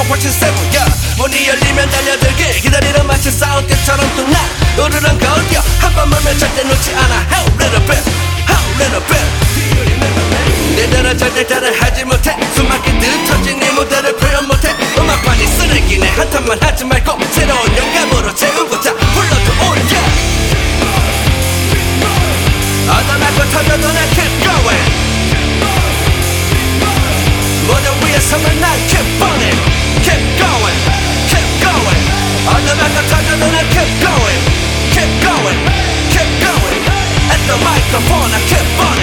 훨씬 세고 문이 열리면 달려들길 기다리는 마치 싸울 때처럼 또 나 으르렁 거려 한 번만 절대 놓지 않아 How little bit, how little bit 내대로 절대 따라하지 못해 숨막히듯 터진 이 무대를 표현 못해 음악판이 쓰레기네 한탄만 하지 말고 새로운 영감으로 채우고 다 불러도 올려 얻어맞고 터져도 난 keep going 무대 위에서만 난 keep burning keep going keep going 얻어맞고 터져도 난 keep going keep going keep going at the microphone I keep burning